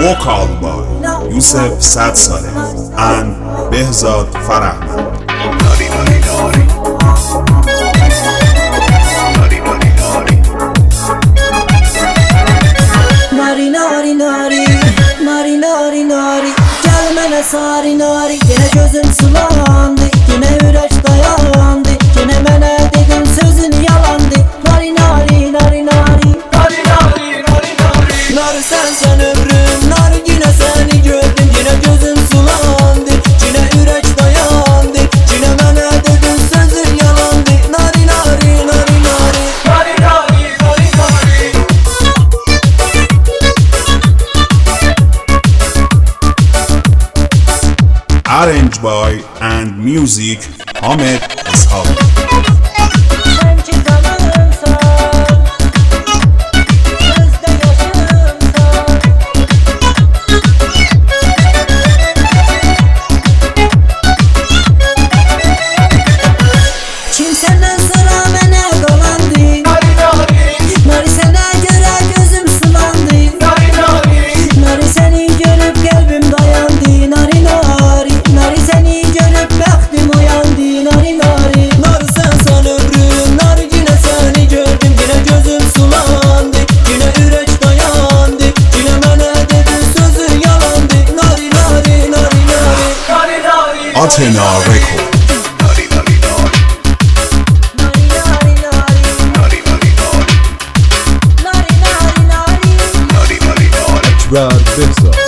vocal by Yusuf Sadsaleh and Behzad Farahmand. Nari nari nari, nari nari nari, gel mənə sari nari. Yine gözün sulandı, yine ürək dayandı, yine mənə dedin sözün yalandı. Nari nari nari nari, nari nari nari nari. Nari sen ömrüm, nari yine seni gördüm, yine gözün sulandı, yine ürək dayandı, yine mənə dedin sözün yalandı. Nari nari nari nari, nari nari nari nari. Arranged by and music Ahmet Ishaq. Kim senden sonra mənə dolandı? Nari nari, nari sənə görə gözüm sulandı. Nari nari, nari səni görüb qəlbim dayandı. Nari nari, nari səni görüb bəxtim oyandı. Nari nari, nari sen ömrüm, nari yine səni gördüm, yine gözüm sulandı, yine ürək dayandı, yine mənə dedin sözün yalandı. Nari nari nari nari, nari nari. Athena Record. Nari nari nari, nari nari nari. Ekber Behzad.